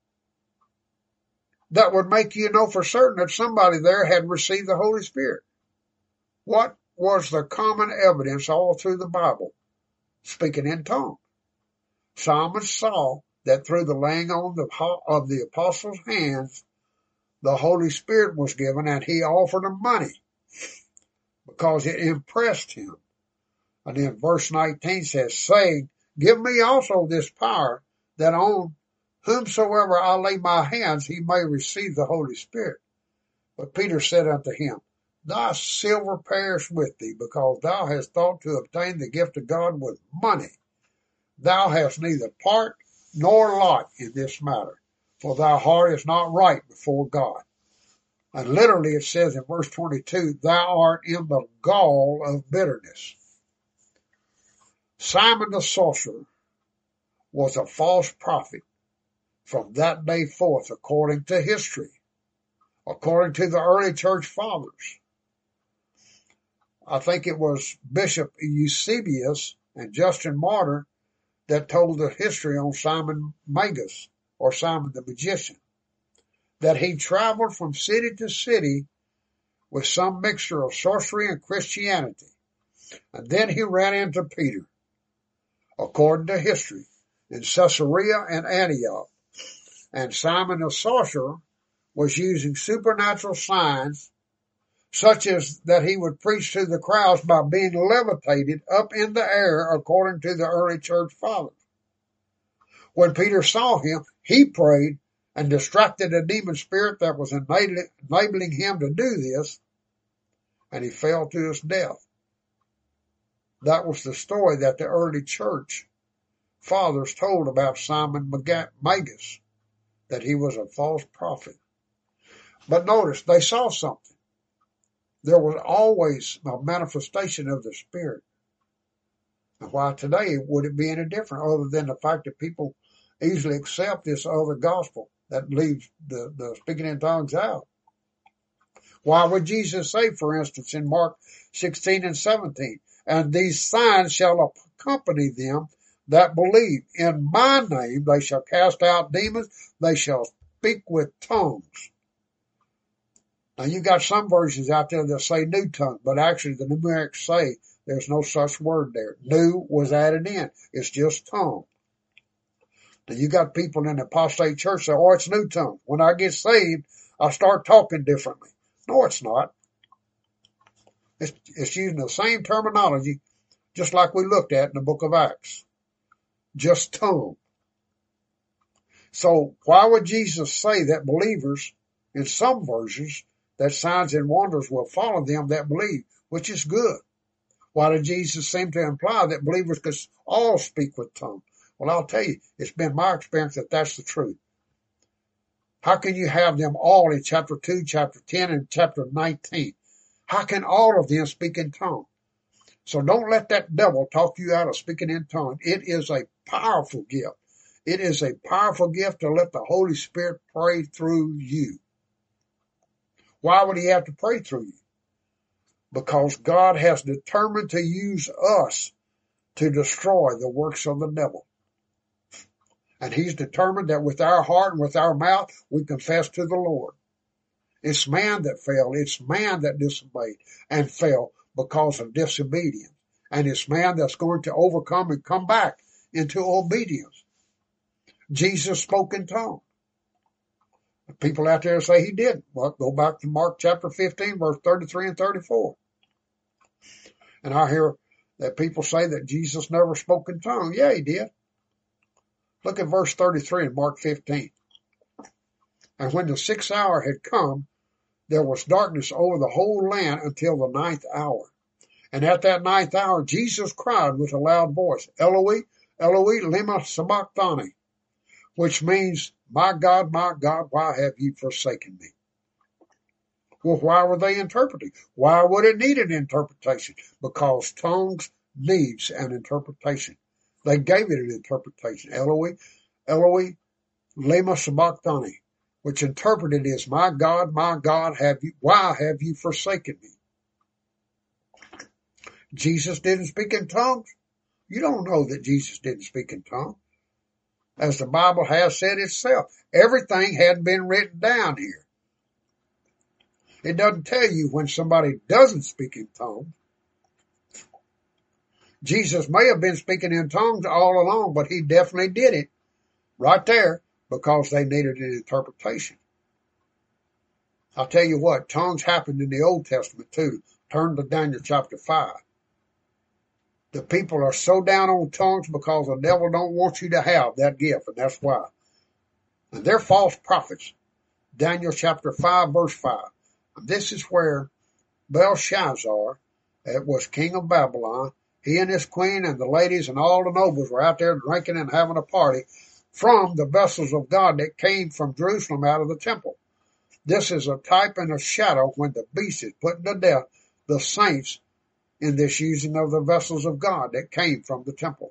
that would make you know for certain that somebody there had received the Holy Spirit. What was the common evidence all through the Bible? Speaking in tongues. Simon saw that through the laying on of the apostles' hands, the Holy Spirit was given, and he offered them money because it impressed him. And then verse 19 says, saying, give me also this power, that on whomsoever I lay my hands, he may receive the Holy Spirit. But Peter said unto him, thy silver perish with thee, because thou hast thought to obtain the gift of God with money. Thou hast neither part nor lot in this matter, for thy heart is not right before God. And literally it says in verse 22, thou art in the gall of bitterness. Simon the sorcerer was a false prophet from that day forth, according to history, according to the early church fathers. I think it was Bishop Eusebius and Justin Martyr that told the history on Simon Magus, or Simon the magician, that he traveled from city to city with some mixture of sorcery and Christianity. And then he ran into Peter, according to history, in Caesarea and Antioch. And Simon the sorcerer was using supernatural signs, such as that he would preach to the crowds by being levitated up in the air, according to the early church fathers. When Peter saw him, he prayed and distracted a demon spirit that was enabling him to do this, and he fell to his death. That was the story that the early church fathers told about Simon Magus, that he was a false prophet. But notice, they saw something. There was always a manifestation of the Spirit. And why today would it be any different other than the fact that people easily accept this other gospel that leaves the speaking in tongues out? Why would Jesus say, for instance, in Mark 16 and 17, and these signs shall accompany them that believe. In my name they shall cast out demons, they shall speak with tongues. Now you got some versions out there that say new tongue, but actually the numerics say there's no such word there. New was added in. It's just tongue. Now you got people in the apostate church say, oh, it's new tongue. When I get saved, I start talking differently. No, it's not. It's using the same terminology, just like we looked at in the book of Acts. Just tongue. So why would Jesus say that believers, in some versions, that signs and wonders will follow them that believe, which is good? Why did Jesus seem to imply that believers could all speak with tongues? Well, I'll tell you, it's been my experience that that's the truth. How can you have them all in chapter 2, chapter 10, and chapter 19? How can all of them speak in tongues? So don't let that devil talk you out of speaking in tongues. It is a powerful gift. It is a powerful gift to let the Holy Spirit pray through you. Why would he have to pray through you? Because God has determined to use us to destroy the works of the devil. And he's determined that with our heart and with our mouth, we confess to the Lord. It's man that fell. It's man that disobeyed and fell because of disobedience. And it's man that's going to overcome and come back into obedience. Jesus spoke in tongues. People out there say he didn't. Well, go back to Mark chapter 15, verse 33 and 34. And I hear that people say that Jesus never spoke in tongues. Yeah, he did. Look at verse 33 in Mark 15. And when the 6th hour had come, there was darkness over the whole land until the 9th hour. And at that 9th hour, Jesus cried with a loud voice, Eloi, Eloi, lema sabachthani, which means, my God, why have you forsaken me? Well, why were they interpreting? Why would it need an interpretation? Because tongues needs an interpretation. They gave it an interpretation. Eloi, Eloi, lema sabachthani, which interpreted is, my God, why have you forsaken me? Jesus didn't speak in tongues. You don't know that Jesus didn't speak in tongues. As the Bible has said itself, everything hadn't been written down here. It doesn't tell you when somebody doesn't speak in tongues. Jesus may have been speaking in tongues all along, but he definitely did it right there because they needed an interpretation. I'll tell you what, tongues happened in the Old Testament too. Turn to Daniel chapter 5. The people are so down on tongues because the devil don't want you to have that gift, and that's why. And they're false prophets. Daniel chapter 5, verse 5. And this is where Belshazzar, it was king of Babylon, he and his queen and the ladies and all the nobles were out there drinking and having a party from the vessels of God that came from Jerusalem out of the temple. This is a type and a shadow when the beast is putting to death the saints in this using of the vessels of God that came from the temple.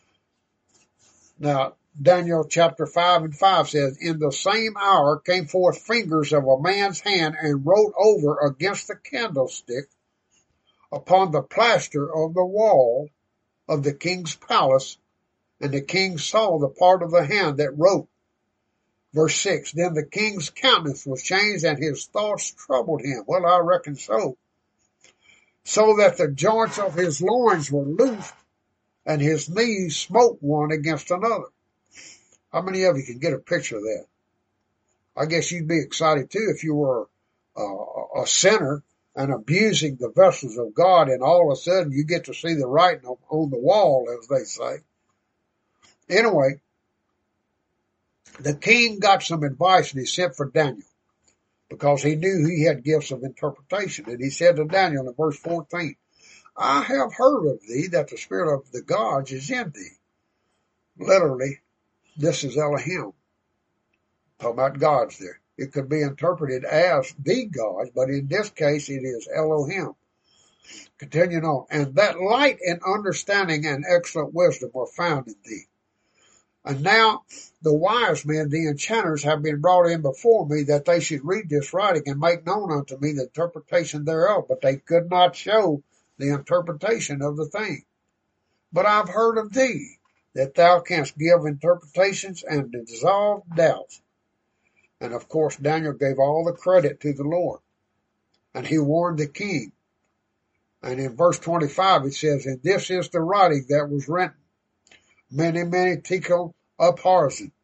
Now, Daniel chapter 5 and 5 says, in the same hour came forth fingers of a man's hand and wrote over against the candlestick upon the plaster of the wall of the king's palace, and the king saw the part of the hand that wrote. Verse 6, then the king's countenance was changed and his thoughts troubled him. Well, I reckon so. So that the joints of his loins were loosed and his knees smote one against another. How many of you can get a picture of that? I guess you'd be excited too if you were a sinner and abusing the vessels of God, and all of a sudden you get to see the writing on the wall, as they say. Anyway, the king got some advice and he sent for Daniel because he knew he had gifts of interpretation. And he said to Daniel in verse 14, I have heard of thee that the spirit of the gods is in thee. Literally, this is Elohim. Talking about gods there. It could be interpreted as the gods, but in this case it is Elohim. Continuing on, and that light and understanding and excellent wisdom were found in thee. And now the wise men, the enchanters, have been brought in before me, that they should read this writing and make known unto me the interpretation thereof. But they could not show the interpretation of the thing. But I've heard of thee, that thou canst give interpretations and dissolve doubts. And of course Daniel gave all the credit to the Lord. And he warned the king. And in verse 25 it says, and this is the writing that was written. Mene Tekel Upharsin.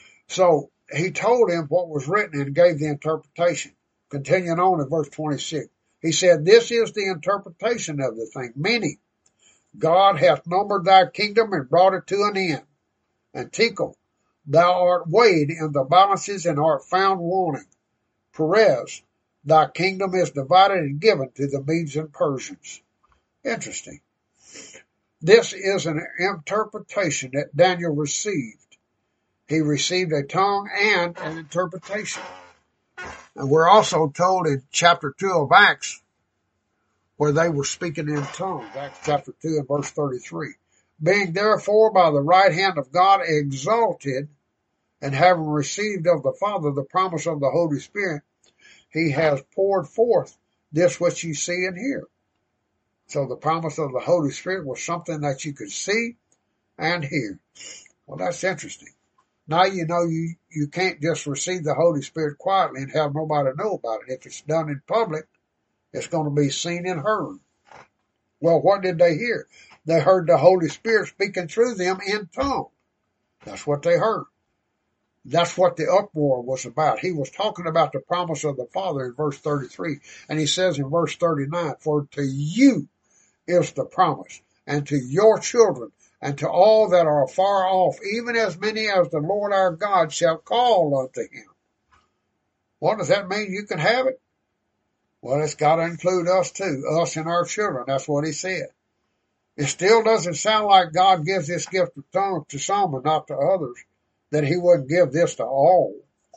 So he told him what was written and gave the interpretation. Continuing on in verse 26. He said, this is the interpretation of the thing. Meaning, God hath numbered thy kingdom and brought it to an end. And Tekel, thou art weighed in the balances and art found wanting. Perez, thy kingdom is divided and given to the Medes and Persians. Interesting. This is an interpretation that Daniel received. He received a tongue and an interpretation. And we're also told in chapter 2 of Acts, where they were speaking in tongues, Acts chapter 2 and verse 33. Being therefore by the right hand of God exalted, and having received of the Father the promise of the Holy Spirit, he has poured forth this which you see and hear. So the promise of the Holy Spirit was something that you could see and hear. Well, that's interesting. Now you know you can't just receive the Holy Spirit quietly and have nobody know about it. If it's done in public, it's going to be seen and heard. Well, what did they hear? They heard the Holy Spirit speaking through them in tongues. That's what they heard. That's what the uproar was about. He was talking about the promise of the Father in verse 33. And he says in verse 39, for to you is the promise, and to your children, and to all that are far off, even as many as the Lord our God shall call unto him. What does that mean? You can have it? Well, it's got to include us too, us and our children. That's what he said. It still doesn't sound like God gives this gift of tongues to some and not to others, that he wouldn't give this to all.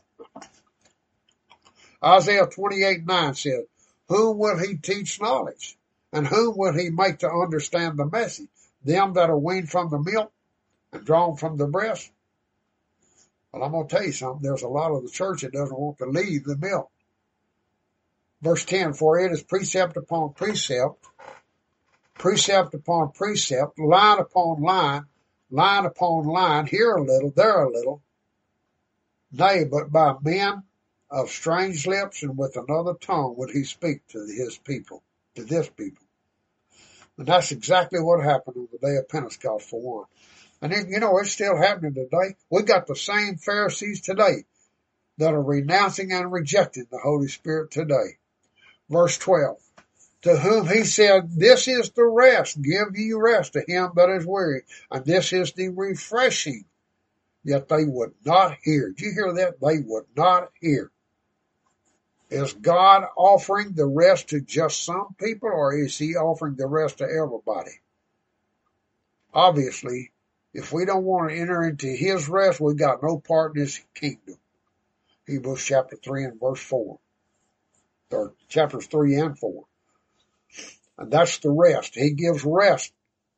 Isaiah 28:9 says, whom will he teach knowledge? And whom will he make to understand the message? Them that are weaned from the milk and drawn from the breast? Well, I'm going to tell you something. There's a lot of the church that doesn't want to leave the milk. Verse 10, for it is precept upon precept, precept upon precept, line upon line, line upon line, here a little, there a little. Nay, but by men of strange lips and with another tongue would he speak to his people, to this people. And that's exactly what happened on the day of Pentecost, for one. And then, it's still happening today. We got the same Pharisees today that are renouncing and rejecting the Holy Spirit today. Verse 12, to whom he said, this is the rest, give ye rest to him that is weary, and this is the refreshing. Yet they would not hear. Did you hear that? They would not hear. Is God offering the rest to just some people, or is he offering the rest to everybody? Obviously, if we don't want to enter into his rest, we've got no part in his kingdom. Hebrews chapter 3 and verse 4. Or chapters 3 and 4. And that's the rest. He gives rest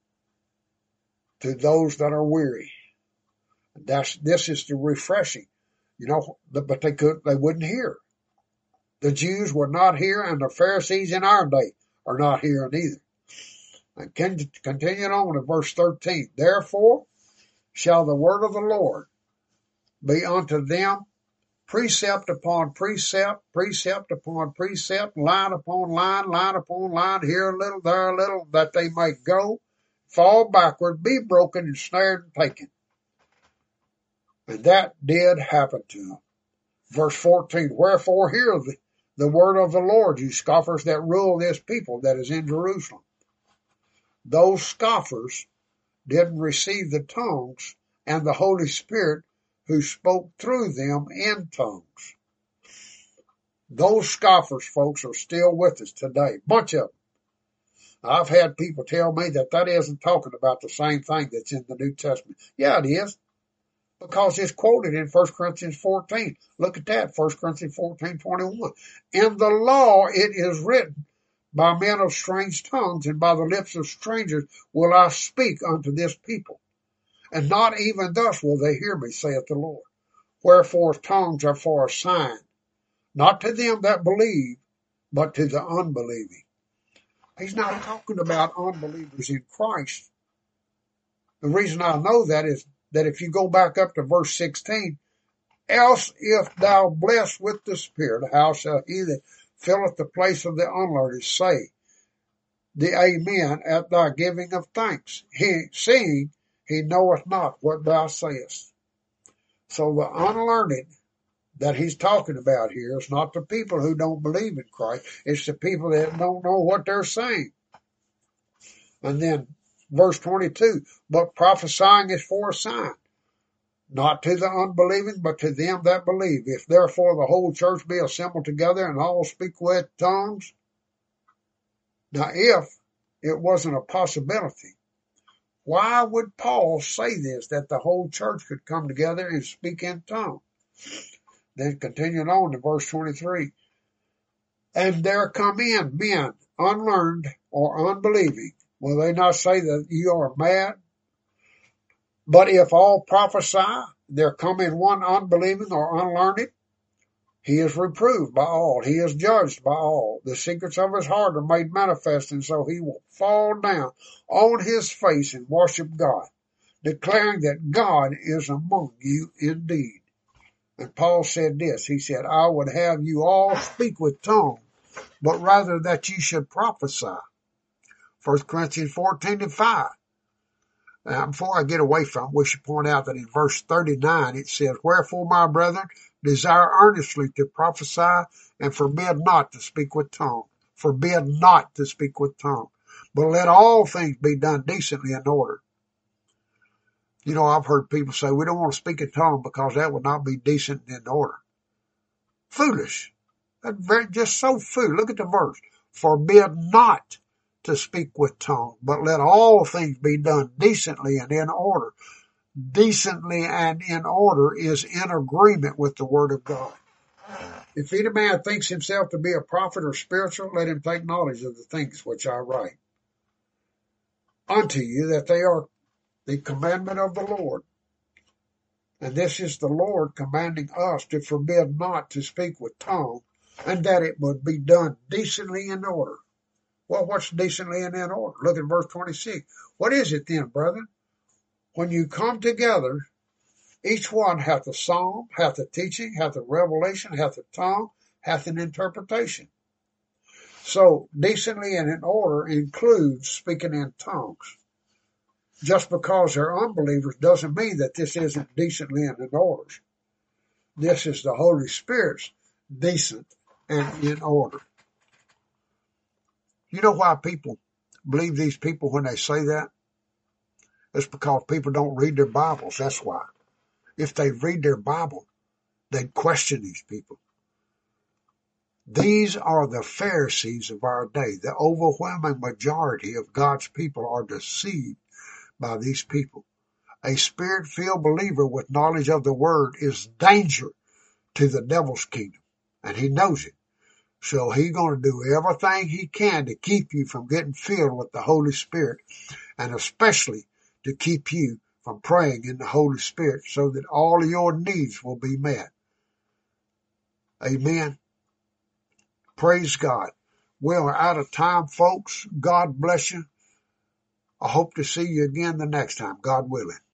to those that are weary. This is the refreshing. But they wouldn't hear. The Jews were not here, and the Pharisees in our day are not hearing either. And continuing on to verse 13. Therefore shall the word of the Lord be unto them precept upon precept, precept upon precept, line upon line, line upon line, here a little, there a little, that they may go, fall backward, be broken, and snared and taken. And that did happen to them. Verse 14, wherefore hear the word of the Lord, you scoffers that rule this people that is in Jerusalem. Those scoffers didn't receive the tongues and the Holy Spirit who spoke through them in tongues. Those scoffers, folks, are still with us today. Bunch of them. I've had people tell me that isn't talking about the same thing that's in the New Testament. Yeah, it is. because it's quoted in 1 Corinthians 14. Look at that, 1 Corinthians 14:21. In the law it is written, by men of strange tongues and by the lips of strangers will I speak unto this people. And not even thus will they hear me, saith the Lord. Wherefore tongues are for a sign, not to them that believe, but to the unbelieving. He's not talking about unbelievers in Christ. The reason I know that is that if you go back up to verse 16, else if thou bless with the Spirit, how shall he that filleth the place of the unlearned say the Amen at thy giving of thanks, seeing he knoweth not what thou sayest. So the unlearned that he's talking about here is not the people who don't believe in Christ, it's the people that don't know what they're saying. And then verse 22, but prophesying is for a sign, not to the unbelieving, but to them that believe. If therefore the whole church be assembled together and all speak with tongues. Now if it wasn't a possibility, why would Paul say this, that the whole church could come together and speak in tongues? Then continuing on to verse 23, and there come in men unlearned or unbelieving. Will they not say that you are mad? But if all prophesy, there come in one unbelieving or unlearned, he is reproved by all, he is judged by all. The secrets of his heart are made manifest, and so he will fall down on his face and worship God, declaring that God is among you indeed. And Paul said this, he said, I would have you all speak with tongues, but rather that ye should prophesy. 1 Corinthians 14:5. Now, before I get away from it, we should point out that in verse 39 it says, wherefore, my brethren, desire earnestly to prophesy, and forbid not to speak with tongues. Forbid not to speak with tongues. But let all things be done decently and in order. You know, I've heard people say, we don't want to speak in tongues because that would not be decent and in order. Foolish. That's just so foolish. Look at the verse. Forbid not to speak with tongues, but let all things be done decently and in order. Decently and in order is in agreement with the word of God. If any man thinks himself to be a prophet or spiritual, let him take knowledge of the things which I write unto you, that they are the commandment of the Lord. And this is the Lord commanding us to forbid not to speak with tongues, and that it would be done decently in order. Well, what's decently and in order? Look at verse 26. What is it then, brethren? When you come together, each one hath a psalm, hath a teaching, hath a revelation, hath a tongue, hath an interpretation. So decently and in order includes speaking in tongues. Just because they're unbelievers doesn't mean that this isn't decently and in order. This is the Holy Spirit's decent and in order. You know why people believe these people when they say that? It's because people don't read their Bibles. That's why. If they read their Bible, they'd question these people. These are the Pharisees of our day. The overwhelming majority of God's people are deceived by these people. A spirit-filled believer with knowledge of the word is danger to the devil's kingdom, and he knows it. So he's going to do everything he can to keep you from getting filled with the Holy Spirit, and especially to keep you from praying in the Holy Spirit so that all of your needs will be met. Amen. Praise God. Well, we're out of time, folks. God bless you. I hope to see you again the next time, God willing.